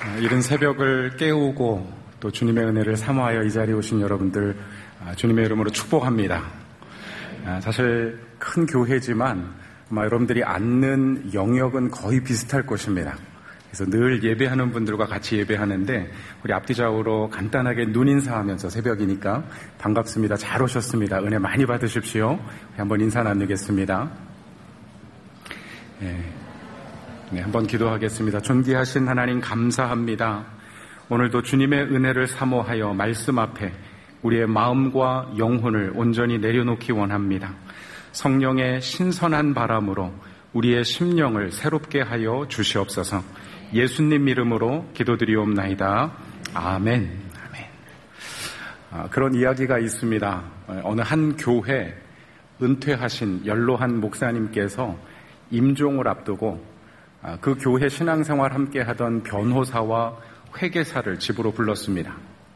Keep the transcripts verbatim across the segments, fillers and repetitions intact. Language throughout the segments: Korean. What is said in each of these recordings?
이른 새벽을 깨우고 또 주님의 은혜를 사모하여 이 자리에 오신 여러분들 주님의 이름으로 축복합니다. 사실 큰 교회지만 아마 여러분들이 앉는 영역은 거의 비슷할 것입니다. 그래서 늘 예배하는 분들과 같이 예배하는데 우리 앞뒤좌우로 간단하게 눈인사하면서 새벽이니까 반갑습니다. 잘 오셨습니다. 은혜 많이 받으십시오. 한번 인사 나누겠습니다. 네. 네, 한번 기도하겠습니다. 존귀하신 하나님 감사합니다. 오늘도 주님의 은혜를 사모하여 말씀 앞에 우리의 마음과 영혼을 온전히 내려놓기 원합니다. 성령의 신선한 바람으로 우리의 심령을 새롭게 하여 주시옵소서. 예수님 이름으로 기도드리옵나이다. 아멘. 아멘. 아, 그런 이야기가 있습니다. 어느 한 교회 은퇴하신 연로한 목사님께서 임종을 앞두고 그 교회 신앙생활 함께 하던 변호사와 회계사를 집으로 불렀습니다.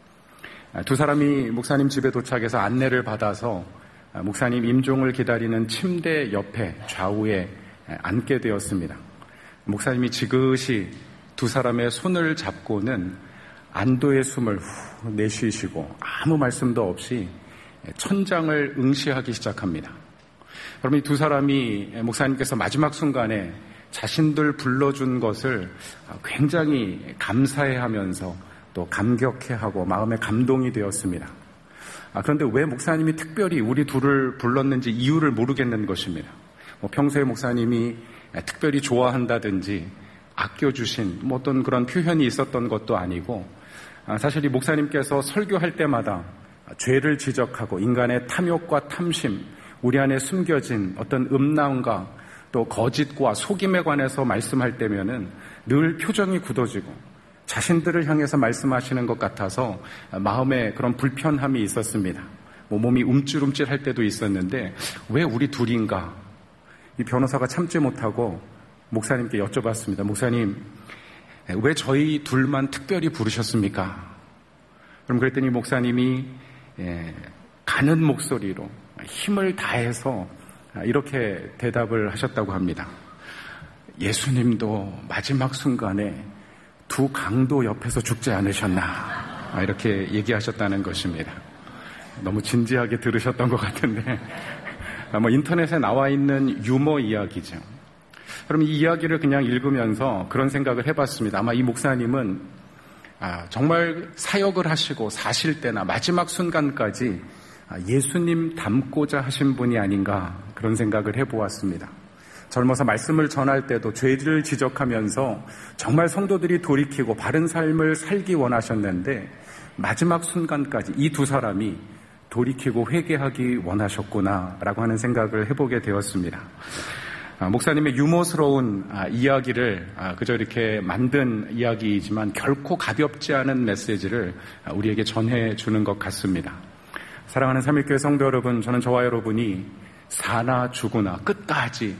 두 사람이 목사님 집에 도착해서 안내를 받아서 목사님 임종을 기다리는 침대 옆에 좌우에 앉게 되었습니다. 목사님이 지그시 두 사람의 손을 잡고는 안도의 숨을 후 내쉬시고 아무 말씀도 없이 천장을 응시하기 시작합니다. 그럼 이 두 사람이 목사님께서 마지막 순간에 자신들 불러준 것을 굉장히 감사해하면서 또 감격해하고 마음에 감동이 되었습니다. 그런데 왜 목사님이 특별히 우리 둘을 불렀는지 이유를 모르겠는 것입니다. 뭐 평소에 목사님이 특별히 좋아한다든지 아껴주신 뭐 어떤 그런 표현이 있었던 것도 아니고 사실 이 목사님께서 설교할 때마다 죄를 지적하고 인간의 탐욕과 탐심, 우리 안에 숨겨진 어떤 음란과 또 거짓과 속임에 관해서 말씀할 때면은 늘 표정이 굳어지고 자신들을 향해서 말씀하시는 것 같아서 마음에 그런 불편함이 있었습니다. 뭐 몸이 움찔움찔할 때도 있었는데 왜 우리 둘인가? 이 변호사가 참지 못하고 목사님께 여쭤봤습니다. 목사님, 왜 저희 둘만 특별히 부르셨습니까? 그럼 그랬더니 목사님이 가는 목소리로 힘을 다해서 이렇게 대답을 하셨다고 합니다. 예수님도 마지막 순간에 두 강도 옆에서 죽지 않으셨나? 이렇게 얘기하셨다는 것입니다. 너무 진지하게 들으셨던 것 같은데 뭐 인터넷에 나와 있는 유머 이야기죠. 그럼 이 이야기를 그냥 읽으면서 그런 생각을 해봤습니다. 아마 이 목사님은 아, 정말 사역을 하시고 사실 때나 마지막 순간까지 예수님 닮고자 하신 분이 아닌가 그런 생각을 해보았습니다. 젊어서 말씀을 전할 때도 죄를 지적하면서 정말 성도들이 돌이키고 바른 삶을 살기 원하셨는데 마지막 순간까지 이 두 사람이 돌이키고 회개하기 원하셨구나라고 하는 생각을 해보게 되었습니다. 목사님의 유머스러운 이야기를 그저 이렇게 만든 이야기이지만 결코 가볍지 않은 메시지를 우리에게 전해주는 것 같습니다. 사랑하는 삼일교회 성도 여러분, 저는 저와 여러분이 사나 죽으나 끝까지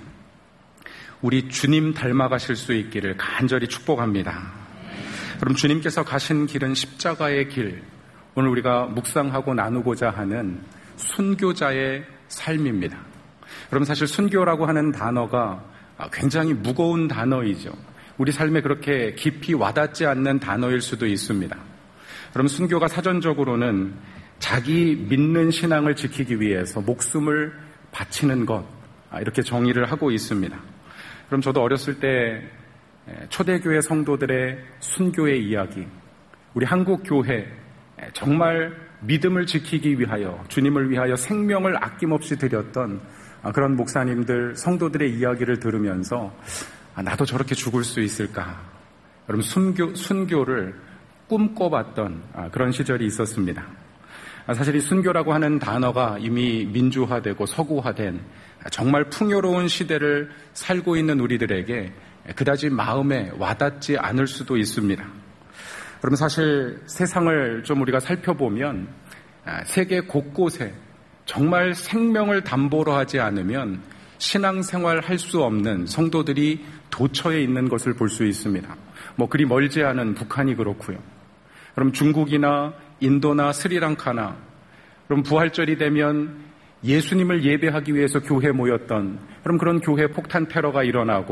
우리 주님 닮아가실 수 있기를 간절히 축복합니다. 그럼 주님께서 가신 길은 십자가의 길, 오늘 우리가 묵상하고 나누고자 하는 순교자의 삶입니다. 그럼 사실 순교라고 하는 단어가 굉장히 무거운 단어이죠. 우리 삶에 그렇게 깊이 와닿지 않는 단어일 수도 있습니다. 그럼 순교가 사전적으로는 자기 믿는 신앙을 지키기 위해서 목숨을 바치는 것, 이렇게 정의를 하고 있습니다. 그럼 저도 어렸을 때 초대교회 성도들의 순교의 이야기, 우리 한국교회 정말 믿음을 지키기 위하여, 주님을 위하여 생명을 아낌없이 드렸던 그런 목사님들, 성도들의 이야기를 들으면서 나도 저렇게 죽을 수 있을까? 여러분, 순교, 순교를 꿈꿔봤던 그런 시절이 있었습니다. 사실 이 순교라고 하는 단어가 이미 민주화되고 서구화된 정말 풍요로운 시대를 살고 있는 우리들에게 그다지 마음에 와닿지 않을 수도 있습니다. 그러면 사실 세상을 좀 우리가 살펴보면 세계 곳곳에 정말 생명을 담보로 하지 않으면 신앙생활 할 수 없는 성도들이 도처에 있는 것을 볼 수 있습니다. 뭐 그리 멀지 않은 북한이 그렇고요. 그럼 중국이나 인도나 스리랑카나, 그럼 부활절이 되면 예수님을 예배하기 위해서 교회에 모였던, 그럼 그런 교회 폭탄 테러가 일어나고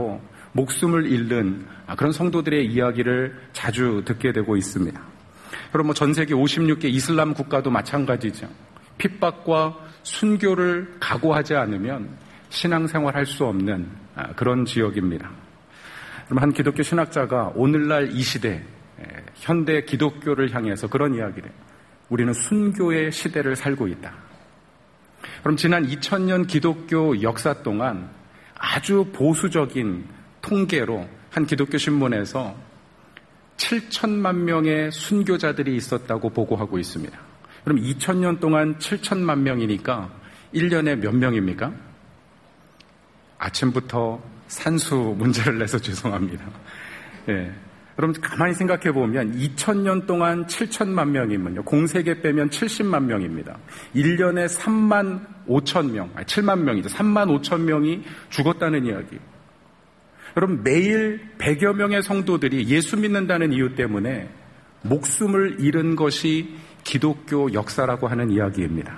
목숨을 잃는 그런 성도들의 이야기를 자주 듣게 되고 있습니다. 그럼 뭐 전 세계 오십육 개 이슬람 국가도 마찬가지죠. 핍박과 순교를 각오하지 않으면 신앙생활 할 수 없는 그런 지역입니다. 그럼 한 기독교 신학자가 오늘날 이 시대 현대 기독교를 향해서 그런 이야기를 해요. 우리는 순교의 시대를 살고 있다. 그럼 지난 이천 년 기독교 역사 동안 아주 보수적인 통계로 한 기독교 신문에서 칠천만 명의 순교자들이 있었다고 보고하고 있습니다. 그럼 이천 년 동안 칠천만 명이니까 일 년에 몇 명입니까? 아침부터 산수 문제를 내서 죄송합니다. 예. 그럼 가만히 생각해 보면 이천 년 동안 칠천만 명이면요. 공세계 빼면 칠십만 명입니다. 일 년에 삼만 오천 명, 아니 칠만 명이죠. 삼만 오천 명이 죽었다는 이야기. 여러분 매일 백여 명의 성도들이 예수 믿는다는 이유 때문에 목숨을 잃은 것이 기독교 역사라고 하는 이야기입니다.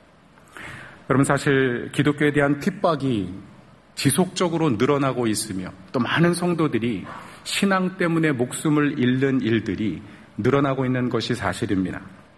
여러분 사실 기독교에 대한 핍박이 지속적으로 늘어나고 있으며 또 많은 성도들이 신앙 때문에 목숨을 잃는 일들이 늘어나고 있는 것이 사실입니다.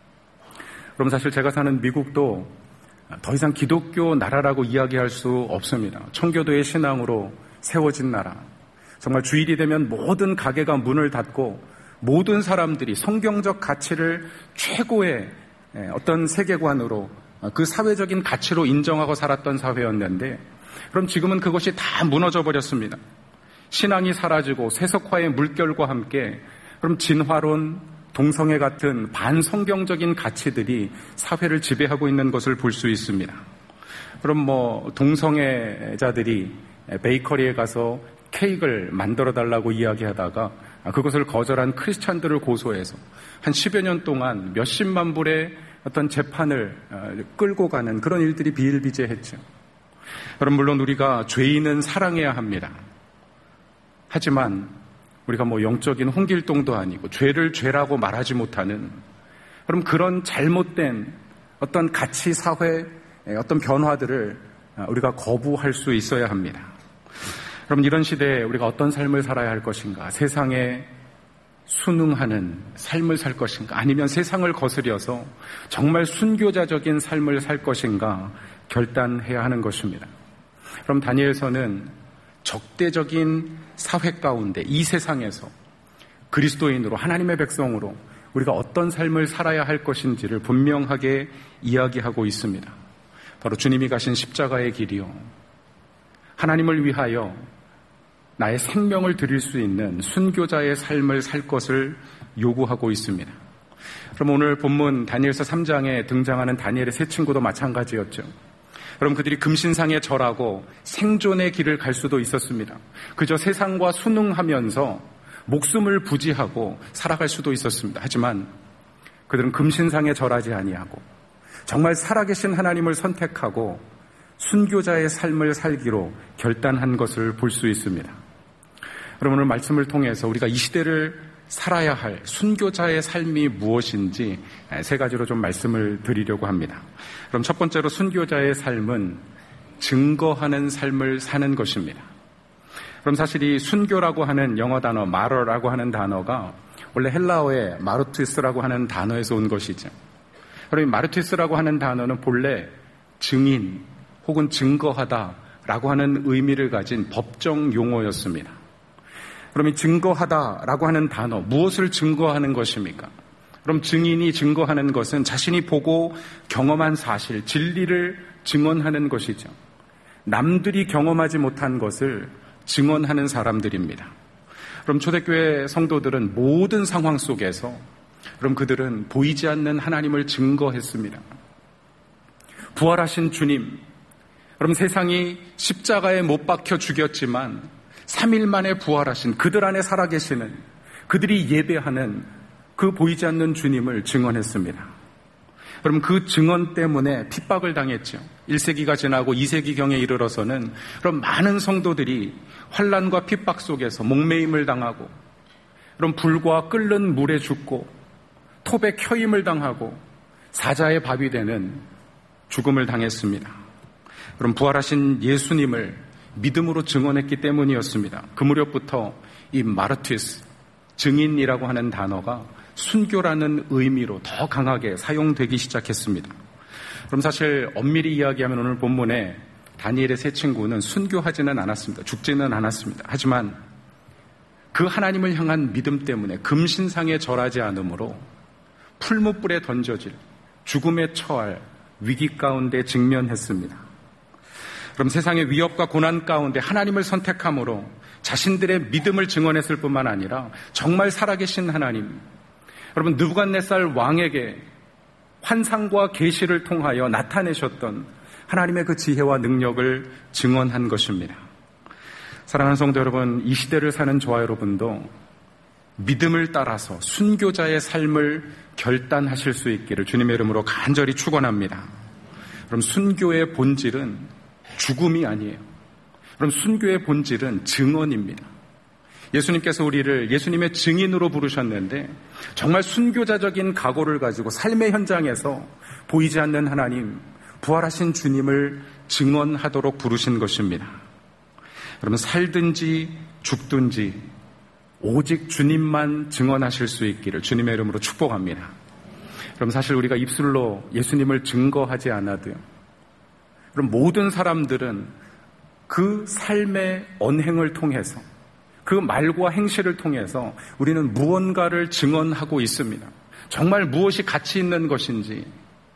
그럼 사실 제가 사는 미국도 더 이상 기독교 나라라고 이야기할 수 없습니다. 청교도의 신앙으로 세워진 나라. 정말 주일이 되면 모든 가게가 문을 닫고 모든 사람들이 성경적 가치를 최고의 어떤 세계관으로 그 사회적인 가치로 인정하고 살았던 사회였는데 그럼 지금은 그것이 다 무너져 버렸습니다. 신앙이 사라지고 세속화의 물결과 함께 그럼 진화론, 동성애 같은 반성경적인 가치들이 사회를 지배하고 있는 것을 볼 수 있습니다. 그럼 뭐 동성애자들이 베이커리에 가서 케이크를 만들어 달라고 이야기하다가 그것을 거절한 크리스찬들을 고소해서 한 십여 년 동안 몇십만 불의 어떤 재판을 끌고 가는 그런 일들이 비일비재했죠. 여러분 물론 우리가 죄인은 사랑해야 합니다. 하지만 우리가 뭐 영적인 홍길동도 아니고 죄를 죄라고 말하지 못하는 그럼 그런 잘못된 어떤 가치 사회 어떤 변화들을 우리가 거부할 수 있어야 합니다. 그럼 이런 시대에 우리가 어떤 삶을 살아야 할 것인가? 세상에 순응하는 삶을 살 것인가? 아니면 세상을 거스려서 정말 순교자적인 삶을 살 것인가? 결단해야 하는 것입니다. 그럼 다니엘서는 적대적인 사회 가운데 이 세상에서 그리스도인으로 하나님의 백성으로 우리가 어떤 삶을 살아야 할 것인지를 분명하게 이야기하고 있습니다. 바로 주님이 가신 십자가의 길이요. 하나님을 위하여 나의 생명을 드릴 수 있는 순교자의 삶을 살 것을 요구하고 있습니다. 그럼 오늘 본문 다니엘서 삼 장에 등장하는 다니엘의 세 친구도 마찬가지였죠. 그럼 그들이 금신상에 절하고 생존의 길을 갈 수도 있었습니다. 그저 세상과 순응하면서 목숨을 부지하고 살아갈 수도 있었습니다. 하지만 그들은 금신상에 절하지 아니하고 정말 살아계신 하나님을 선택하고 순교자의 삶을 살기로 결단한 것을 볼 수 있습니다. 그럼 오늘 말씀을 통해서 우리가 이 시대를 살아야 할 순교자의 삶이 무엇인지 세 가지로 좀 말씀을 드리려고 합니다. 그럼 첫 번째로 순교자의 삶은 증거하는 삶을 사는 것입니다. 그럼 사실 이 순교라고 하는 영어 단어 마러라고 하는 단어가 원래 헬라어의 마르투스라고 하는 단어에서 온 것이죠. 그럼 이 마르투스라고 하는 단어는 본래 증인 혹은 증거하다라고 하는 의미를 가진 법정 용어였습니다. 그럼 이 증거하다라고 하는 단어, 무엇을 증거하는 것입니까? 그럼 증인이 증거하는 것은 자신이 보고 경험한 사실, 진리를 증언하는 것이죠. 남들이 경험하지 못한 것을 증언하는 사람들입니다. 그럼 초대교회 성도들은 모든 상황 속에서 그럼 그들은 보이지 않는 하나님을 증거했습니다. 부활하신 주님, 그럼 세상이 십자가에 못 박혀 죽였지만 삼 일 만에 부활하신 그들 안에 살아계시는 그들이 예배하는 그 보이지 않는 주님을 증언했습니다. 그럼 그 증언 때문에 핍박을 당했죠. 일 세기가 지나고 이 세기경에 이르러서는 그럼 많은 성도들이 환난과 핍박 속에서 목매임을 당하고 그럼 불과 끓는 물에 죽고 톱에 켜임을 당하고 사자의 밥이 되는 죽음을 당했습니다. 그럼 부활하신 예수님을 믿음으로 증언했기 때문이었습니다. 그 무렵부터 이 마르티스, 증인이라고 하는 단어가 순교라는 의미로 더 강하게 사용되기 시작했습니다. 그럼 사실 엄밀히 이야기하면 오늘 본문에 다니엘의 세 친구는 순교하지는 않았습니다. 죽지는 않았습니다. 하지만 그 하나님을 향한 믿음 때문에 금신상에 절하지 않으므로 풀무불에 던져질, 죽음에 처할 위기 가운데 직면했습니다. 그럼 세상의 위협과 고난 가운데 하나님을 선택함으로 자신들의 믿음을 증언했을 뿐만 아니라 정말 살아계신 하나님, 여러분 느부갓네살 왕에게 환상과 계시를 통하여 나타내셨던 하나님의 그 지혜와 능력을 증언한 것입니다. 사랑하는 성도 여러분, 이 시대를 사는 저와 여러분도 믿음을 따라서 순교자의 삶을 결단하실 수 있기를 주님의 이름으로 간절히 축원합니다. 그럼 순교의 본질은 죽음이 아니에요. 그럼 순교의 본질은 증언입니다. 예수님께서 우리를 예수님의 증인으로 부르셨는데 정말 순교자적인 각오를 가지고 삶의 현장에서 보이지 않는 하나님, 부활하신 주님을 증언하도록 부르신 것입니다. 그러면 살든지 죽든지 오직 주님만 증언하실 수 있기를 주님의 이름으로 축복합니다. 그럼 사실 우리가 입술로 예수님을 증거하지 않아도요, 그럼 모든 사람들은 그 삶의 언행을 통해서, 그 말과 행실을 통해서 우리는 무언가를 증언하고 있습니다. 정말 무엇이 가치 있는 것인지.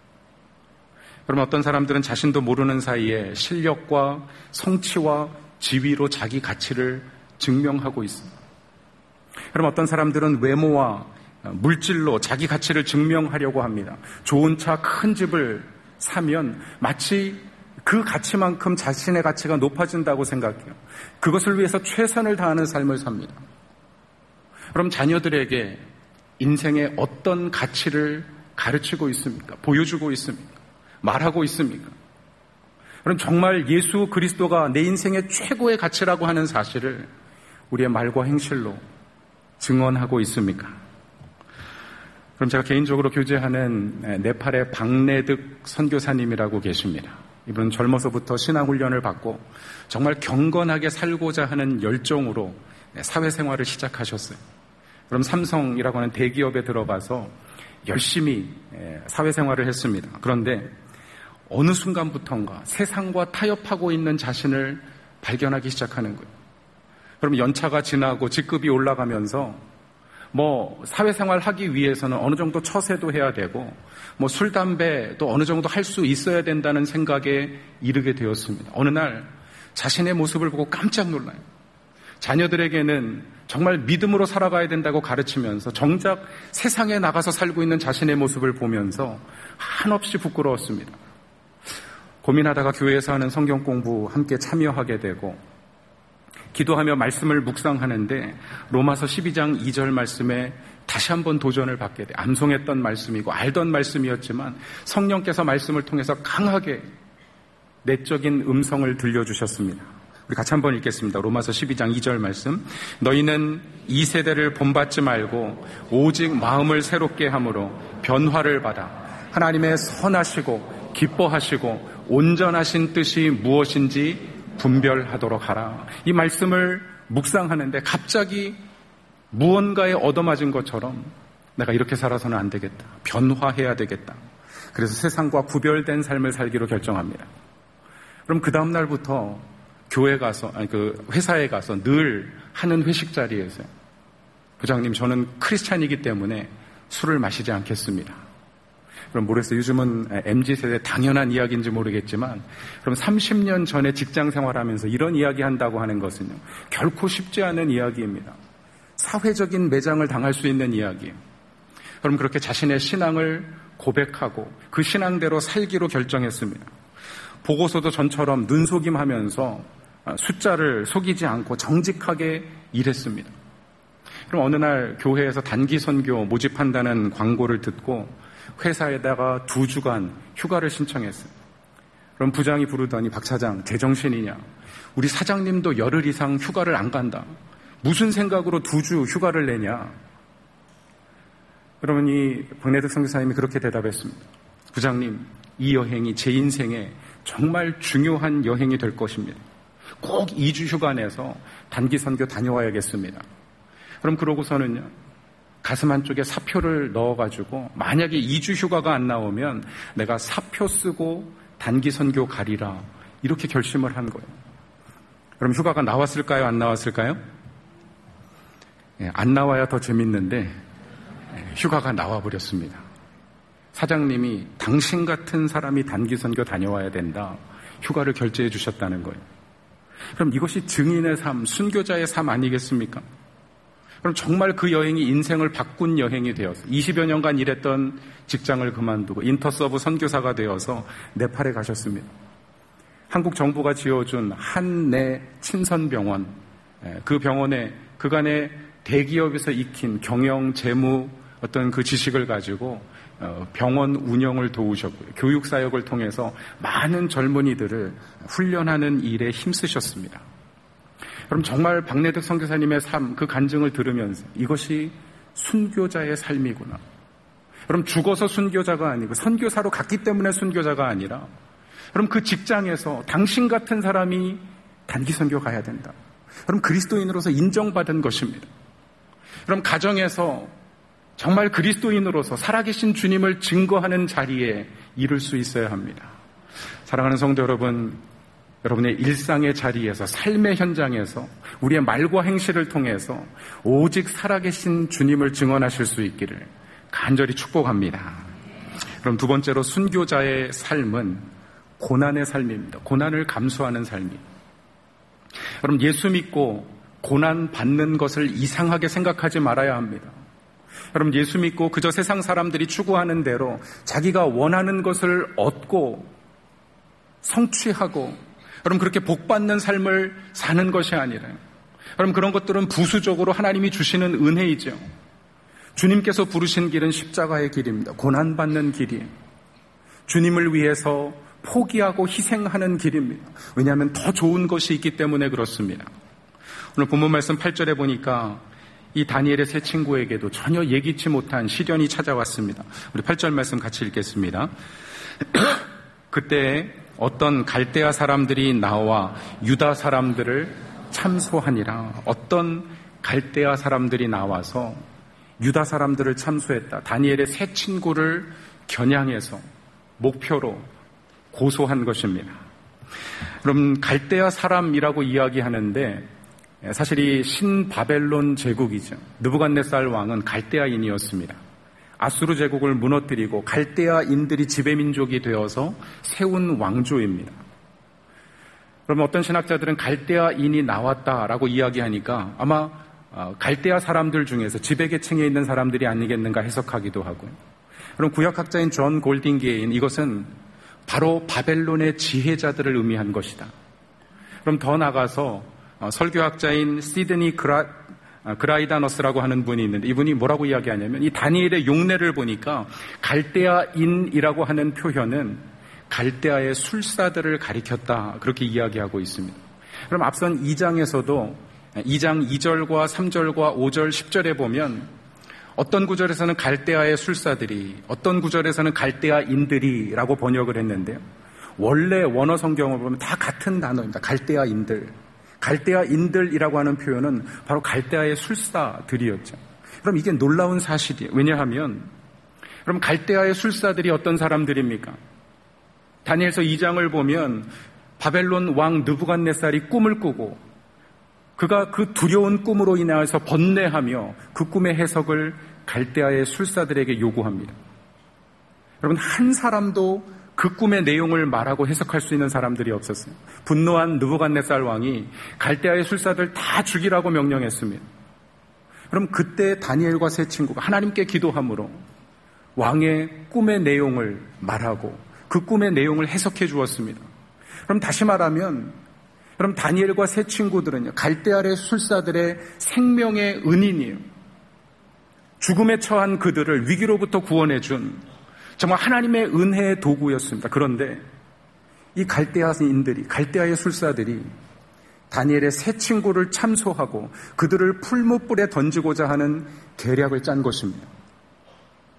그럼 어떤 사람들은 자신도 모르는 사이에 실력과 성취와 지위로 자기 가치를 증명하고 있습니다. 그럼 어떤 사람들은 외모와 물질로 자기 가치를 증명하려고 합니다. 좋은 차, 큰 집을 사면 마치 그 가치만큼 자신의 가치가 높아진다고 생각해요. 그것을 위해서 최선을 다하는 삶을 삽니다. 그럼 자녀들에게 인생의 어떤 가치를 가르치고 있습니까? 보여주고 있습니까? 말하고 있습니까? 그럼 정말 예수 그리스도가 내 인생의 최고의 가치라고 하는 사실을 우리의 말과 행실로 증언하고 있습니까? 그럼 제가 개인적으로 교제하는 네팔의 박래득 선교사님이라고 계십니다. 이분은 젊어서부터 신앙훈련을 받고 정말 경건하게 살고자 하는 열정으로 사회생활을 시작하셨어요. 그럼 삼성이라고 하는 대기업에 들어가서 열심히 사회생활을 했습니다. 그런데 어느 순간부터인가 세상과 타협하고 있는 자신을 발견하기 시작하는 거예요. 그럼 연차가 지나고 직급이 올라가면서 뭐 사회생활 하기 위해서는 어느 정도 처세도 해야 되고 뭐 술, 담배도 어느 정도 할 수 있어야 된다는 생각에 이르게 되었습니다. 어느 날 자신의 모습을 보고 깜짝 놀라요. 자녀들에게는 정말 믿음으로 살아가야 된다고 가르치면서 정작 세상에 나가서 살고 있는 자신의 모습을 보면서 한없이 부끄러웠습니다. 고민하다가 교회에서 하는 성경 공부 함께 참여하게 되고 기도하며 말씀을 묵상하는데 로마서 십이 장 이 절 말씀에 다시 한번 도전을 받게 돼. 암송했던 말씀이고 알던 말씀이었지만 성령께서 말씀을 통해서 강하게 내적인 음성을 들려주셨습니다. 우리 같이 한번 읽겠습니다. 로마서 십이 장 이 절 말씀. 너희는 이 세대를 본받지 말고 오직 마음을 새롭게 함으로 변화를 받아 하나님의 선하시고 기뻐하시고 온전하신 뜻이 무엇인지 분별하도록 하라. 이 말씀을 묵상하는데 갑자기 무언가에 얻어맞은 것처럼 내가 이렇게 살아서는 안 되겠다. 변화해야 되겠다. 그래서 세상과 구별된 삶을 살기로 결정합니다. 그럼 그 다음 날부터 교회 가서, 아니 그 회사에 가서 늘 하는 회식 자리에서 부장님 저는 크리스찬이기 때문에 술을 마시지 않겠습니다. 그럼 모르겠어요. 요즘은 엠지 세대 당연한 이야기인지 모르겠지만 그럼 삼십 년 전에 직장 생활하면서 이런 이야기 한다고 하는 것은요, 결코 쉽지 않은 이야기입니다. 사회적인 매장을 당할 수 있는 이야기예요. 그럼 그렇게 자신의 신앙을 고백하고 그 신앙대로 살기로 결정했습니다. 보고서도 전처럼 눈속임하면서 숫자를 속이지 않고 정직하게 일했습니다. 그럼 어느 날 교회에서 단기 선교 모집한다는 광고를 듣고 회사에다가 두 주간 휴가를 신청했어요. 그럼 부장이 부르더니 박 차장 제정신이냐? 우리 사장님도 열흘 이상 휴가를 안 간다. 무슨 생각으로 두 주 휴가를 내냐? 그러면 이 박래득 선교사님이 그렇게 대답했습니다. 부장님, 이 여행이 제 인생에 정말 중요한 여행이 될 것입니다. 꼭 이 주 휴가 내서 단기 선교 다녀와야겠습니다. 그럼 그러고서는요, 가슴 한쪽에 사표를 넣어가지고 만약에 이 주 휴가가 안 나오면 내가 사표 쓰고 단기 선교 가리라, 이렇게 결심을 한 거예요. 그럼 휴가가 나왔을까요? 안 나왔을까요? 예, 안 나와야 더 재밌는데 예, 휴가가 나와버렸습니다. 사장님이 당신 같은 사람이 단기 선교 다녀와야 된다, 휴가를 결제해 주셨다는 거예요. 그럼 이것이 증인의 삶, 순교자의 삶 아니겠습니까? 그럼 정말 그 여행이 인생을 바꾼 여행이 되어서 이십여 년간 일했던 직장을 그만두고 인터서브 선교사가 되어서 네팔에 가셨습니다. 한국 정부가 지어준 한내 친선병원, 그 병원에 그간의 대기업에서 익힌 경영, 재무 어떤 그 지식을 가지고 병원 운영을 도우셨고요. 교육 사역을 통해서 많은 젊은이들을 훈련하는 일에 힘쓰셨습니다. 그럼 정말 박내득 선교사님의 삶, 그 간증을 들으면서 이것이 순교자의 삶이구나. 그럼 죽어서 순교자가 아니고 선교사로 갔기 때문에 순교자가 아니라, 그럼 그 직장에서 당신 같은 사람이 단기 선교 가야 된다. 그럼 그리스도인으로서 인정받은 것입니다. 그럼 가정에서 정말 그리스도인으로서 살아계신 주님을 증거하는 자리에 이룰 수 있어야 합니다. 사랑하는 성도 여러분, 여러분의 일상의 자리에서, 삶의 현장에서 우리의 말과 행실을 통해서 오직 살아계신 주님을 증언하실 수 있기를 간절히 축복합니다. 그럼 두 번째로 순교자의 삶은 고난의 삶입니다. 고난을 감수하는 삶이. 그럼 예수 믿고 고난 받는 것을 이상하게 생각하지 말아야 합니다. 여러분, 예수 믿고 그저 세상 사람들이 추구하는 대로 자기가 원하는 것을 얻고 성취하고, 여러분, 그렇게 복받는 삶을 사는 것이 아니라요. 여러분, 그런 것들은 부수적으로 하나님이 주시는 은혜이죠. 주님께서 부르신 길은 십자가의 길입니다. 고난받는 길이에요. 주님을 위해서 포기하고 희생하는 길입니다. 왜냐하면 더 좋은 것이 있기 때문에 그렇습니다. 오늘 본문 말씀 팔 절에 보니까 이 다니엘의 세 친구에게도 전혀 예기치 못한 시련이 찾아왔습니다. 우리 팔 절 말씀 같이 읽겠습니다. 그때 어떤 갈대아 사람들이 나와 유다 사람들을 참소하니라. 어떤 갈대아 사람들이 나와서 유다 사람들을 참소했다. 다니엘의 세 친구를 겨냥해서 목표로 고소한 것입니다. 그럼 갈대아 사람이라고 이야기하는데 사실 이 신바벨론 제국이죠. 느부갓네살 왕은 갈대아인이었습니다. 아수르 제국을 무너뜨리고 갈대아인들이 지배민족이 되어서 세운 왕조입니다. 그러면 어떤 신학자들은 갈대아인이 나왔다라고 이야기하니까 아마 갈대아 사람들 중에서 지배계층에 있는 사람들이 아니겠는가 해석하기도 하고요. 그럼 구약학자인 존 골딩게인 이것은 바로 바벨론의 지혜자들을 의미한 것이다. 그럼 더 나가서 설교학자인 시드니 그라, 그라이다너스라고 하는 분이 있는데 이분이 뭐라고 이야기하냐면 이 다니엘의 용례를 보니까 갈대아인이라고 하는 표현은 갈대아의 술사들을 가리켰다, 그렇게 이야기하고 있습니다. 그럼 앞선 이 장에서도 이 장 이 절과 삼 절과 오 절, 십 절에 보면 어떤 구절에서는 갈대아의 술사들이, 어떤 구절에서는 갈대아인들이라고 번역을 했는데요. 원래 원어 성경을 보면 다 같은 단어입니다. 갈대아인들. 갈대아인들이라고 하는 표현은 바로 갈대아의 술사들이었죠. 그럼 이게 놀라운 사실이에요. 왜냐하면 그럼 갈대아의 술사들이 어떤 사람들입니까? 다니엘서 이 장을 보면 바벨론 왕 느부갓네살이 꿈을 꾸고 그가 그 두려운 꿈으로 인하여서 번뇌하며 그 꿈의 해석을 갈대아의 술사들에게 요구합니다. 여러분, 한 사람도 그 꿈의 내용을 말하고 해석할 수 있는 사람들이 없었어요. 분노한 느부갓네살 왕이 갈대아의 술사들 다 죽이라고 명령했습니다. 그럼 그때 다니엘과 세 친구가 하나님께 기도함으로 왕의 꿈의 내용을 말하고 그 꿈의 내용을 해석해 주었습니다. 그럼 다시 말하면 그럼 다니엘과 세 친구들은요, 갈대아의 술사들의 생명의 은인이에요. 죽음에 처한 그들을 위기로부터 구원해 준 정말 하나님의 은혜의 도구였습니다. 그런데 이 갈대아인들이, 갈대아의 술사들이 다니엘의 세 친구를 참소하고 그들을 풀무불에 던지고자 하는 계략을 짠 것입니다.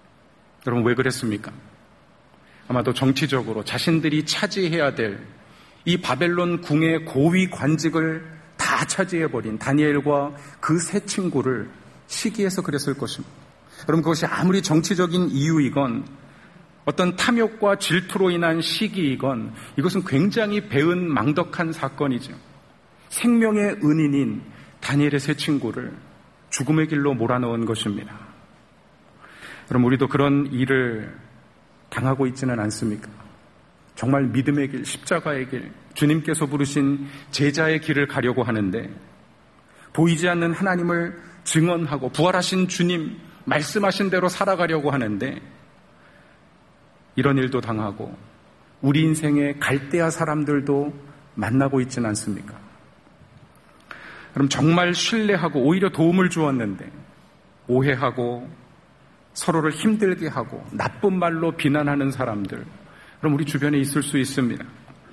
여러분, 왜 그랬습니까? 아마도 정치적으로 자신들이 차지해야 될 이 바벨론 궁의 고위 관직을 다 차지해버린 다니엘과 그 세 친구를 시기해서 그랬을 것입니다. 여러분, 그것이 아무리 정치적인 이유이건 어떤 탐욕과 질투로 인한 시기이건 이것은 굉장히 배은 망덕한 사건이죠. 생명의 은인인 다니엘의 세 친구를 죽음의 길로 몰아넣은 것입니다. 그럼 우리도 그런 일을 당하고 있지는 않습니까? 정말 믿음의 길, 십자가의 길, 주님께서 부르신 제자의 길을 가려고 하는데 보이지 않는 하나님을 증언하고 부활하신 주님 말씀하신 대로 살아가려고 하는데 이런 일도 당하고 우리 인생의 갈대아 사람들도 만나고 있지는 않습니까? 그럼 정말 신뢰하고 오히려 도움을 주었는데 오해하고 서로를 힘들게 하고 나쁜 말로 비난하는 사람들, 그럼 우리 주변에 있을 수 있습니다.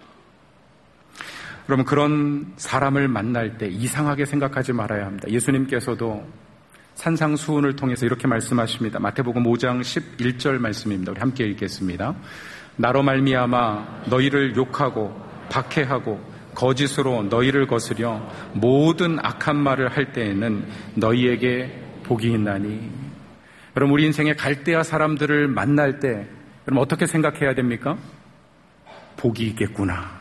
그러면 그런 사람을 만날 때 이상하게 생각하지 말아야 합니다. 예수님께서도 산상수훈을 통해서 이렇게 말씀하십니다. 마태복음 오 장 십일 절 말씀입니다. 우리 함께 읽겠습니다. 나로 말미암아 너희를 욕하고 박해하고 거짓으로 너희를 거스려 모든 악한 말을 할 때에는 너희에게 복이 있나니. 그럼 우리 인생의 갈대아 사람들을 만날 때 그럼 어떻게 생각해야 됩니까? 복이 있겠구나.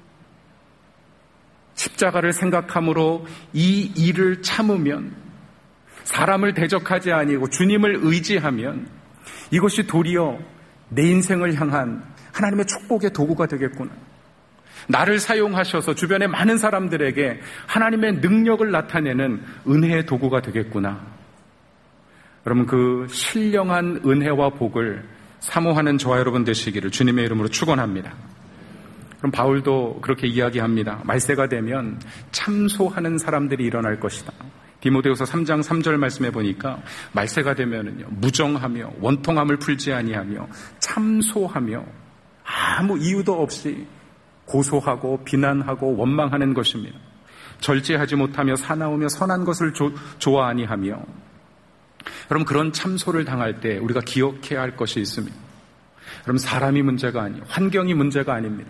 십자가를 생각함으로 이 일을 참으면, 사람을 대적하지 아니고 주님을 의지하면 이것이 도리어 내 인생을 향한 하나님의 축복의 도구가 되겠구나. 나를 사용하셔서 주변의 많은 사람들에게 하나님의 능력을 나타내는 은혜의 도구가 되겠구나. 여러분, 그 신령한 은혜와 복을 사모하는 저와 여러분 되시기를 주님의 이름으로 축원합니다. 그럼 바울도 그렇게 이야기합니다. 말세가 되면 참소하는 사람들이 일어날 것이다. 디모데후서 삼 장 삼 절 말씀해 보니까 말세가 되면은요, 무정하며 원통함을 풀지 아니하며 참소하며 아무 이유도 없이 고소하고 비난하고 원망하는 것입니다. 절제하지 못하며 사나우며 선한 것을 조, 좋아하니하며. 여러분, 그런 참소를 당할 때 우리가 기억해야 할 것이 있습니다. 여러분, 사람이 문제가 아니에요. 환경이 문제가 아닙니다.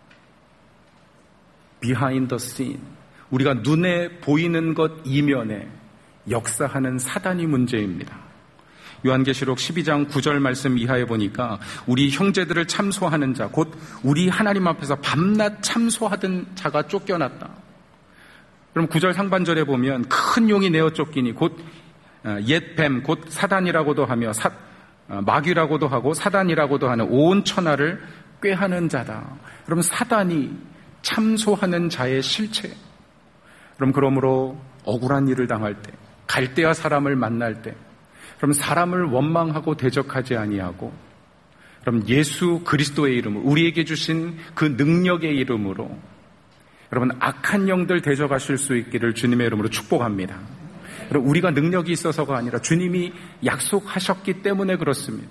Behind the scene, 우리가 눈에 보이는 것 이면에 역사하는 사단이 문제입니다. 요한계시록 십이 장 구 절 말씀 이하에 보니까 우리 형제들을 참소하는 자, 곧 우리 하나님 앞에서 밤낮 참소하던 자가 쫓겨났다. 그럼 구 절 상반절에 보면 큰 용이 내어 쫓기니 곧 옛 뱀, 곧 사단이라고도 하며 사, 마귀라고도 하고 사단이라고도 하는 온 천하를 꾀하는 자다. 그럼 사단이 참소하는 자의 실체. 그럼 그러므로 억울한 일을 당할 때, 갈대아 사람을 만날 때, 그럼 사람을 원망하고 대적하지 아니하고, 그럼 예수 그리스도의 이름으로, 우리에게 주신 그 능력의 이름으로 여러분 악한 영들 대적하실 수 있기를 주님의 이름으로 축복합니다. 여러분, 우리가 능력이 있어서가 아니라 주님이 약속하셨기 때문에 그렇습니다.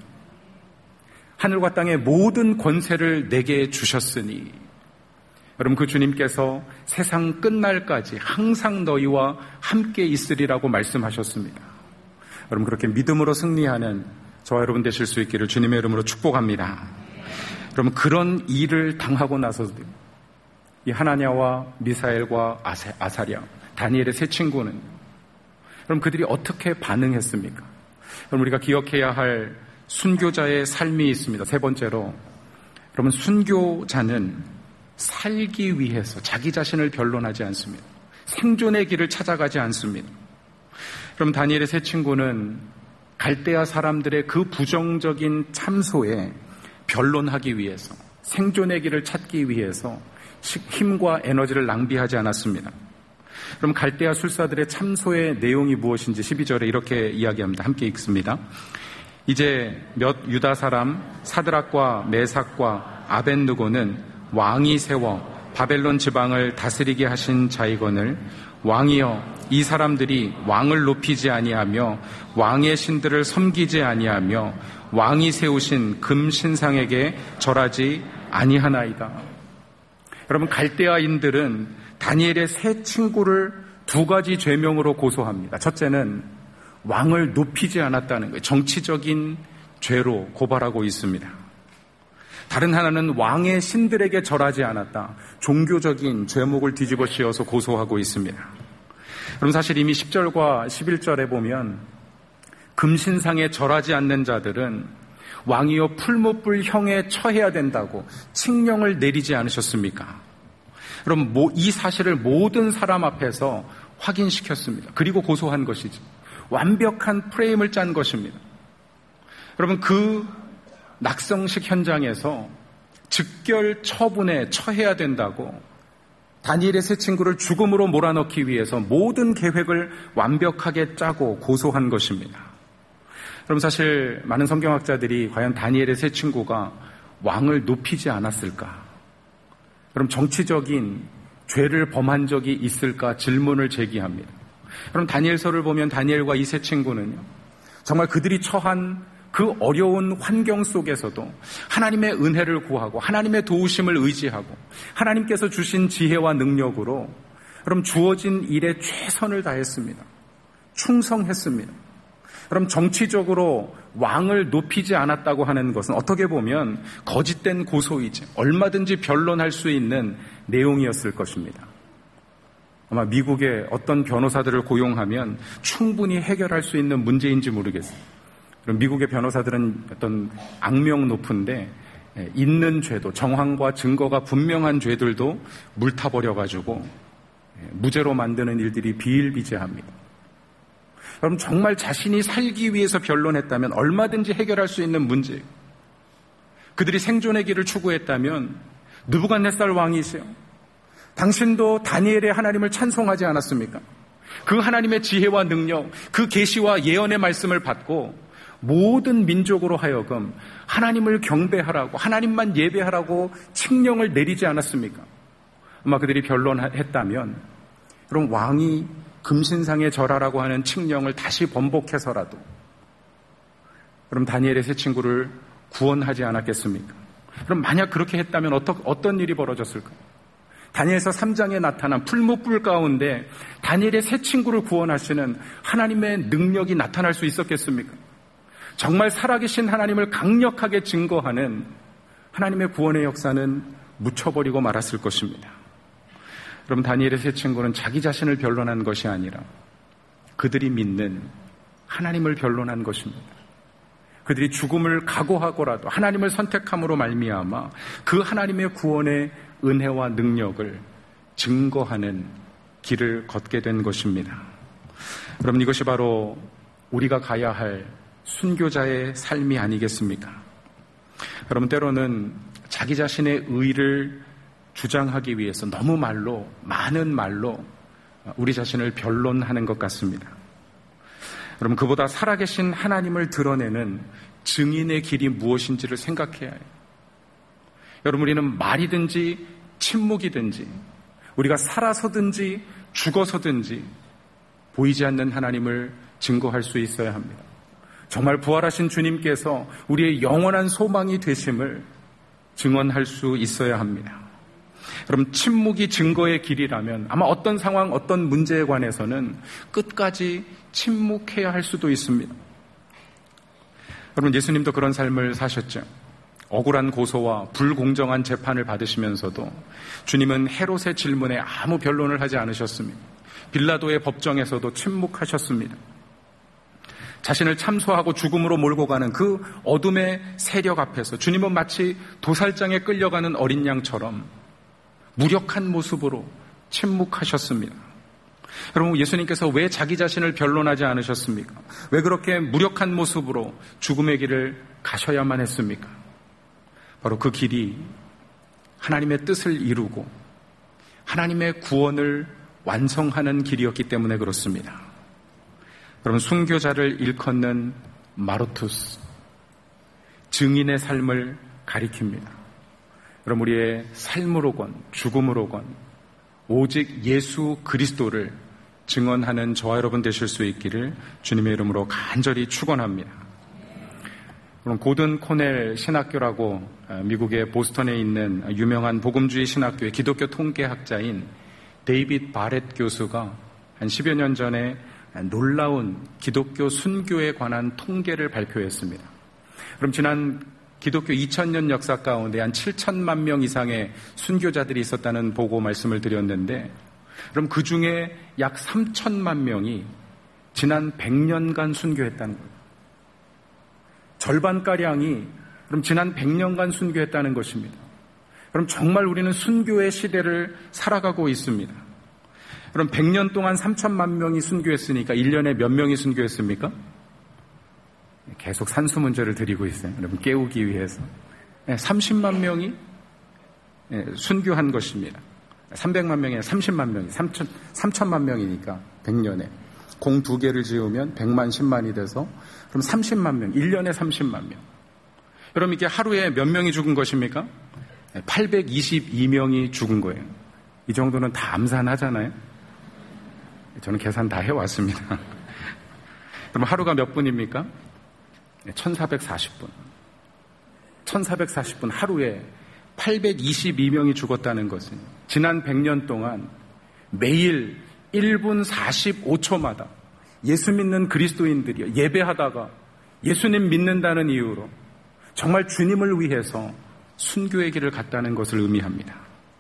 하늘과 땅의 모든 권세를 내게 주셨으니, 여러분, 그 주님께서 세상 끝날까지 항상 너희와 함께 있으리라고 말씀하셨습니다. 여러분, 그렇게 믿음으로 승리하는 저와 여러분 되실 수 있기를 주님의 이름으로 축복합니다. 여러분, 그런 일을 당하고 나서도 이 하나냐와 미사엘과 아사, 아사랴, 다니엘의 세 친구는 그럼 그들이 어떻게 반응했습니까? 그럼 우리가 기억해야 할 순교자의 삶이 있습니다. 세 번째로, 여러분, 순교자는 살기 위해서 자기 자신을 변론하지 않습니다. 생존의 길을 찾아가지 않습니다. 그럼 다니엘의 세 친구는 갈대아 사람들의 그 부정적인 참소에 변론하기 위해서, 생존의 길을 찾기 위해서 힘과 에너지를 낭비하지 않았습니다. 그럼 갈대아 술사들의 참소의 내용이 무엇인지 십이 절에 이렇게 이야기합니다. 함께 읽습니다. 이제 몇 유다 사람 사드락과 메삭과 아벳느고는 왕이 세워 바벨론 지방을 다스리게 하신 자이거늘 왕이여, 이 사람들이 왕을 높이지 아니하며 왕의 신들을 섬기지 아니하며 왕이 세우신 금 신상에게 절하지 아니하나이다. 여러분, 갈대아인들은 다니엘의 세 친구를 두 가지 죄명으로 고소합니다. 첫째는 왕을 높이지 않았다는 거예요. 정치적인 죄로 고발하고 있습니다. 다른 하나는 왕의 신들에게 절하지 않았다. 종교적인 죄목을 뒤집어 씌워서 고소하고 있습니다. 그럼 사실 이미 십 절과 십일 절에 보면 금신상에 절하지 않는 자들은 왕이여 풀무불 형에 처해야 된다고 칙령을 내리지 않으셨습니까? 그럼 이 사실을 모든 사람 앞에서 확인시켰습니다. 그리고 고소한 것이죠. 완벽한 프레임을 짠 것입니다. 여러분, 그 낙성식 현장에서 즉결 처분에 처해야 된다고 다니엘의 세 친구를 죽음으로 몰아넣기 위해서 모든 계획을 완벽하게 짜고 고소한 것입니다. 그럼 사실 많은 성경학자들이 과연 다니엘의 세 친구가 왕을 높이지 않았을까? 그럼 정치적인 죄를 범한 적이 있을까 질문을 제기합니다. 그럼 다니엘서를 보면 다니엘과 이 세 친구는요, 정말 그들이 처한 그 어려운 환경 속에서도 하나님의 은혜를 구하고 하나님의 도우심을 의지하고 하나님께서 주신 지혜와 능력으로 그럼 주어진 일에 최선을 다했습니다. 충성했습니다. 그럼 정치적으로 왕을 높이지 않았다고 하는 것은 어떻게 보면 거짓된 고소이지 얼마든지 변론할 수 있는 내용이었을 것입니다. 아마 미국의 어떤 변호사들을 고용하면 충분히 해결할 수 있는 문제인지 모르겠어요. 그럼 미국의 변호사들은 어떤 악명 높은데 있는 죄도 정황과 증거가 분명한 죄들도 물타버려가지고 무죄로 만드는 일들이 비일비재합니다. 그럼 정말 자신이 살기 위해서 변론했다면 얼마든지 해결할 수 있는 문제. 그들이 생존의 길을 추구했다면 느부갓네살 왕이세요. 당신도 다니엘의 하나님을 찬송하지 않았습니까? 그 하나님의 지혜와 능력, 그 계시와 예언의 말씀을 받고 모든 민족으로 하여금 하나님을 경배하라고, 하나님만 예배하라고 칙령을 내리지 않았습니까? 아마 그들이 변론했다면 그럼 왕이 금신상에 절하라고 하는 칙령을 다시 번복해서라도 그럼 다니엘의 세 친구를 구원하지 않았겠습니까? 그럼 만약 그렇게 했다면 어떤, 어떤 일이 벌어졌을까요? 다니엘서 삼 장에 나타난 풀무불 가운데 다니엘의 세 친구를 구원하시는 하나님의 능력이 나타날 수 있었겠습니까? 정말 살아계신 하나님을 강력하게 증거하는 하나님의 구원의 역사는 묻혀버리고 말았을 것입니다. 그럼 다니엘의 세 친구는 자기 자신을 변론한 것이 아니라 그들이 믿는 하나님을 변론한 것입니다. 그들이 죽음을 각오하고라도 하나님을 선택함으로 말미암아 그 하나님의 구원의 은혜와 능력을 증거하는 길을 걷게 된 것입니다. 여러분, 이것이 바로 우리가 가야 할 순교자의 삶이 아니겠습니까? 여러분, 때로는 자기 자신의 의를 주장하기 위해서 너무 말로, 많은 말로 우리 자신을 변론하는 것 같습니다. 여러분, 그보다 살아계신 하나님을 드러내는 증인의 길이 무엇인지를 생각해야 해요. 여러분, 우리는 말이든지 침묵이든지 우리가 살아서든지 죽어서든지 보이지 않는 하나님을 증거할 수 있어야 합니다. 정말 부활하신 주님께서 우리의 영원한 소망이 되심을 증언할 수 있어야 합니다. 여러분, 침묵이 증거의 길이라면 아마 어떤 상황, 어떤 문제에 관해서는 끝까지 침묵해야 할 수도 있습니다. 여러분, 예수님도 그런 삶을 사셨죠. 억울한 고소와 불공정한 재판을 받으시면서도 주님은 헤롯의 질문에 아무 변론을 하지 않으셨습니다. 빌라도의 법정에서도 침묵하셨습니다. 자신을 참소하고 죽음으로 몰고 가는 그 어둠의 세력 앞에서 주님은 마치 도살장에 끌려가는 어린 양처럼 무력한 모습으로 침묵하셨습니다. 여러분, 예수님께서 왜 자기 자신을 변론하지 않으셨습니까? 왜 그렇게 무력한 모습으로 죽음의 길을 가셔야만 했습니까? 바로 그 길이 하나님의 뜻을 이루고 하나님의 구원을 완성하는 길이었기 때문에 그렇습니다. 여러분, 순교자를 일컫는 마르투스, 증인의 삶을 가리킵니다. 여러분, 우리의 삶으로건 죽음으로건 오직 예수 그리스도를 증언하는 저와 여러분 되실 수 있기를 주님의 이름으로 간절히 축원합니다. 그럼 고든 코넬 신학교라고 미국의 보스턴에 있는 유명한 복음주의 신학교의 기독교 통계학자인 데이빗 바렛 교수가 한 십여 년 전에 놀라운 기독교 순교에 관한 통계를 발표했습니다. 그럼 지난 기독교 이천 년 역사 가운데 한 칠천만 명 이상의 순교자들이 있었다는 보고 말씀을 드렸는데, 그럼 그 중에 약 삼천만 명이 지난 백 년간 순교했다는 거예요. 절반가량이 그럼 지난 백 년간 순교했다는 것입니다. 그럼 정말 우리는 순교의 시대를 살아가고 있습니다. 그럼 백 년 동안 삼천만 명이 순교했으니까 일 년에 몇 명이 순교했습니까? 계속 산수 문제를 드리고 있어요. 여러분 깨우기 위해서. 삼십만 명이 순교한 것입니다. 삼백만 명에 삼십만 명이, 삼천, 삼천만 명이니까 백 년에. 공 두 개를 지으면 백만, 십만이 돼서 그럼 삼십만 명, 일 년에 삼십만 명. 그럼 이게 하루에 몇 명이 죽은 것입니까? 팔백이십이 명이 죽은 거예요. 이 정도는 다 암산하잖아요. 저는 계산 다 해왔습니다. 그럼 하루가 몇 분입니까? 천사백사십 분. 천사백사십 분 하루에 팔백이십이 명이 죽었다는 것은 지난 백 년 동안 매일 일 분 사십오 초마다 예수 믿는 그리스도인들이 예배하다가 예수님 믿는다는 이유로 정말 주님을 위해서 순교의 길을 갔다는 것을 의미합니다.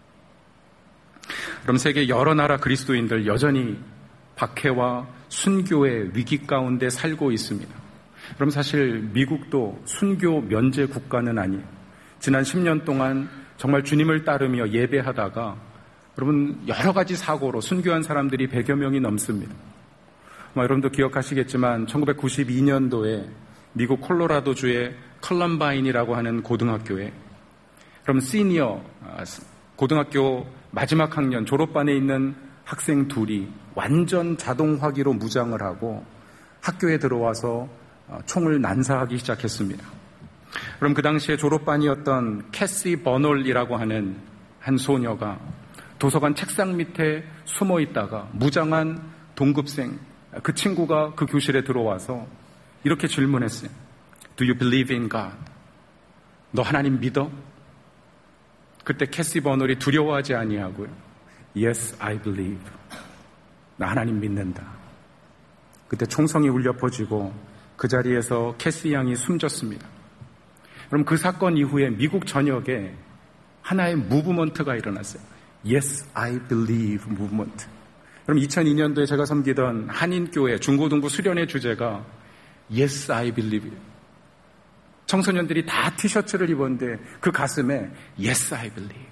그럼 세계 여러 나라 그리스도인들 여전히 박해와 순교의 위기 가운데 살고 있습니다. 그럼 사실 미국도 순교 면제 국가는 아니에요. 지난 십 년 동안 정말 주님을 따르며 예배하다가 여러분 여러 가지 사고로 순교한 사람들이 백여 명이 넘습니다. 여러분도 기억하시겠지만 천구백구십이 년도에 미국 콜로라도주의 컬럼바인이라고 하는 고등학교에 그럼 시니어 고등학교 마지막 학년 졸업반에 있는 학생 둘이 완전 자동화기로 무장을 하고 학교에 들어와서 총을 난사하기 시작했습니다. 그럼 그 당시에 졸업반이었던 캐시 버놀이라고 하는 한 소녀가 도서관 책상 밑에 숨어 있다가 무장한 동급생 그 친구가 그 교실에 들어와서 이렇게 질문했어요. Do you believe in God? 너 하나님 믿어? 그때 캐시 버놀이 두려워하지 아니하고요. Yes, I believe. 나 하나님 믿는다. 그때 총성이 울려 퍼지고 그 자리에서 캐시 양이 숨졌습니다. 그럼 그 사건 이후에 미국 전역에 하나의 무브먼트가 일어났어요. Yes, I believe 무브먼트. 그럼 이천이 년도에 제가 섬기던 한인교회 중고등부 수련회 주제가 Yes, I believe. 청소년들이 다 티셔츠를 입었는데 그 가슴에 Yes, I believe.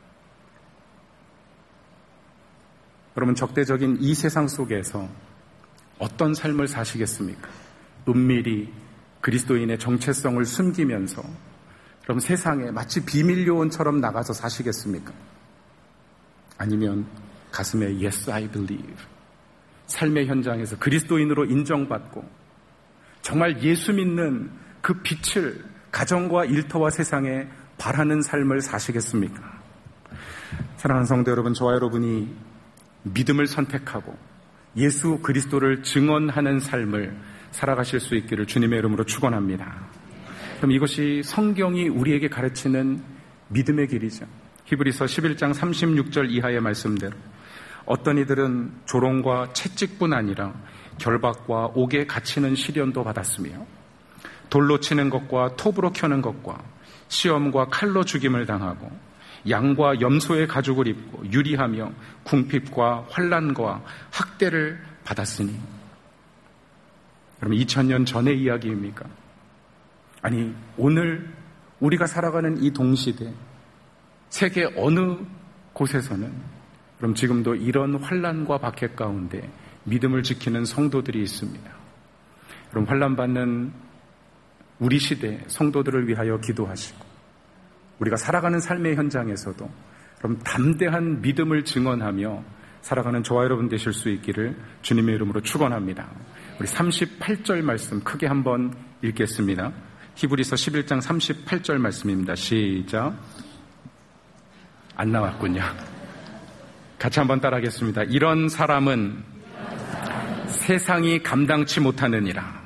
여러분 적대적인 이 세상 속에서 어떤 삶을 사시겠습니까? 은밀히 그리스도인의 정체성을 숨기면서 그럼 세상에 마치 비밀 요원처럼 나가서 사시겠습니까? 아니면 가슴에 Yes, I believe. 삶의 현장에서 그리스도인으로 인정받고 정말 예수 믿는 그 빛을 가정과 일터와 세상에 발하는 삶을 사시겠습니까? 사랑하는 성도 여러분, 저와 여러분이 믿음을 선택하고 예수 그리스도를 증언하는 삶을 살아가실 수 있기를 주님의 이름으로 축원합니다. 그럼 이것이 성경이 우리에게 가르치는 믿음의 길이죠. 히브리서 십일 장 삼십육 절 이하의 말씀대로 어떤 이들은 조롱과 채찍뿐 아니라 결박과 옥에 갇히는 시련도 받았으며 돌로 치는 것과 톱으로 켜는 것과 시험과 칼로 죽임을 당하고 양과 염소의 가죽을 입고 유리하며 궁핍과 환난과 학대를 받았으니. 그럼 이천 년 전의 이야기입니까? 아니 오늘 우리가 살아가는 이 동시대 세계 어느 곳에서는 그럼 지금도 이런 환난과 박해 가운데 믿음을 지키는 성도들이 있습니다. 그럼 환난받는 우리 시대 성도들을 위하여 기도하시고 우리가 살아가는 삶의 현장에서도 그럼 담대한 믿음을 증언하며 살아가는 저와 여러분 되실 수 있기를 주님의 이름으로 축원합니다. 우리 삼십팔 절 말씀 크게 한번 읽겠습니다. 히브리서 십일 장 삼십팔 절 말씀입니다. 시작. 안 나왔군요. 같이 한번 따라하겠습니다. 이런 사람은 세상이 감당치 못하느니라.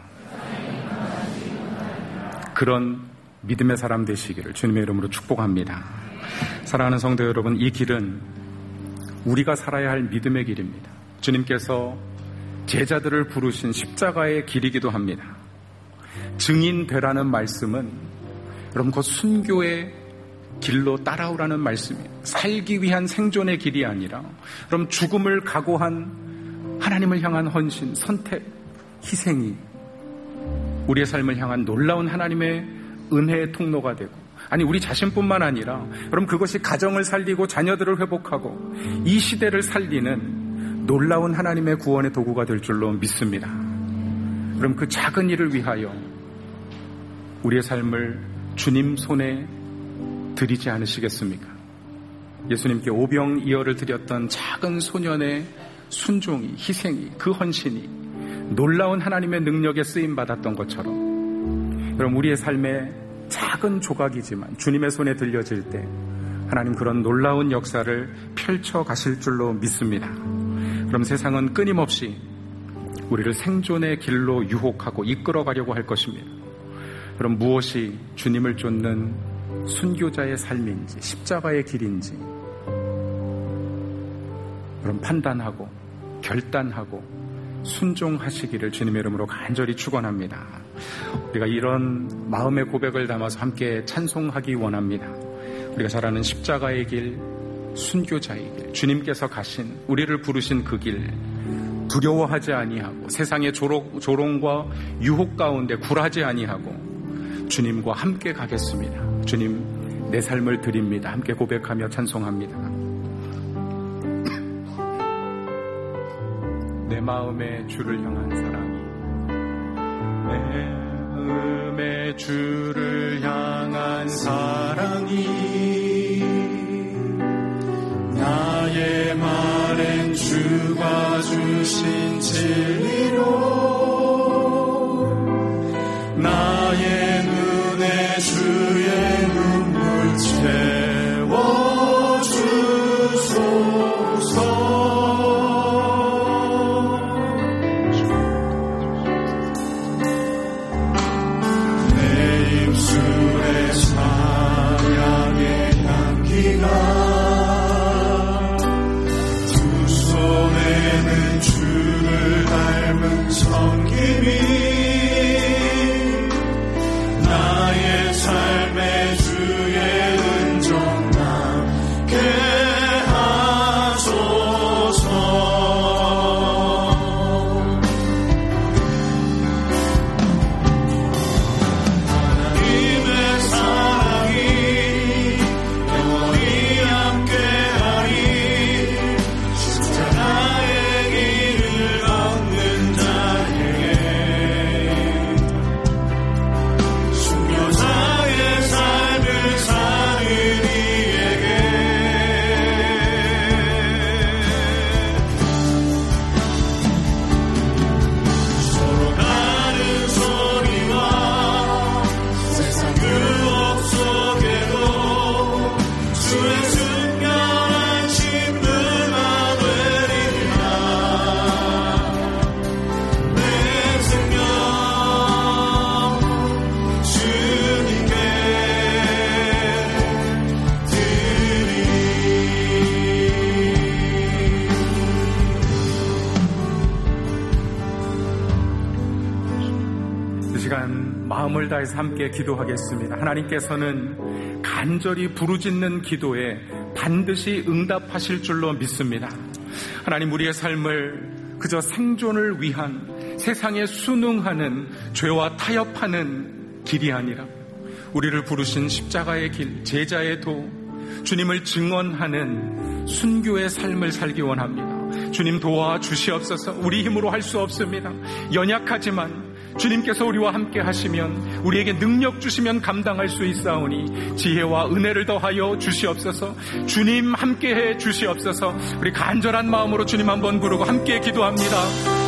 그런 믿음의 사람 되시기를 주님의 이름으로 축복합니다. 사랑하는 성도 여러분, 이 길은 우리가 살아야 할 믿음의 길입니다. 주님께서 제자들을 부르신 십자가의 길이기도 합니다. 증인 되라는 말씀은 그럼 그 순교의 길로 따라오라는 말씀이에요. 살기 위한 생존의 길이 아니라 그럼 죽음을 각오한 하나님을 향한 헌신, 선택, 희생이 우리의 삶을 향한 놀라운 하나님의 은혜의 통로가 되고, 아니 우리 자신뿐만 아니라 그럼 그것이 가정을 살리고 자녀들을 회복하고 이 시대를 살리는 놀라운 하나님의 구원의 도구가 될 줄로 믿습니다. 그럼 그 작은 일을 위하여 우리의 삶을 주님 손에 드리지 않으시겠습니까? 예수님께 오병이어를 드렸던 작은 소년의 순종이, 희생이, 그 헌신이 놀라운 하나님의 능력에 쓰임받았던 것처럼, 그럼 우리의 삶의 작은 조각이지만 주님의 손에 들려질 때 하나님 그런 놀라운 역사를 펼쳐 가실 줄로 믿습니다. 그럼 세상은 끊임없이 우리를 생존의 길로 유혹하고 이끌어 가려고 할 것입니다. 그럼 무엇이 주님을 쫓는 순교자의 삶인지, 십자가의 길인지 그럼 판단하고 결단하고 순종하시기를 주님의 이름으로 간절히 축원합니다. 우리가 이런 마음의 고백을 담아서 함께 찬송하기 원합니다. 우리가 잘 아는 십자가의 길, 순교자의 길, 주님께서 가신, 우리를 부르신 그 길 두려워하지 아니하고 세상의 조롱, 조롱과 유혹 가운데 굴하지 아니하고 주님과 함께 가겠습니다. 주님, 내 삶을 드립니다. 함께 고백하며 찬송합니다. 내 마음에 주를 향한 사랑이, 내 마음에 주를 향한 사랑이 나의 말엔 주가 주신 진리로 나의 눈에 주의 눈물 채워주소서. 마음을 다해서 함께 기도하겠습니다. 하나님께서는 간절히 부르짖는 기도에 반드시 응답하실 줄로 믿습니다. 하나님, 우리의 삶을 그저 생존을 위한 세상에 순응하는 죄와 타협하는 길이 아니라 우리를 부르신 십자가의 길, 제자의 도, 주님을 증언하는 순교의 삶을 살기 원합니다. 주님 도와주시옵소서. 우리 힘으로 할 수 없습니다. 연약하지만 주님께서 우리와 함께 하시면, 우리에게 능력 주시면 감당할 수 있사오니 지혜와 은혜를 더하여 주시옵소서. 주님 함께해 주시옵소서. 우리 간절한 마음으로 주님 한번 부르고 함께 기도합니다.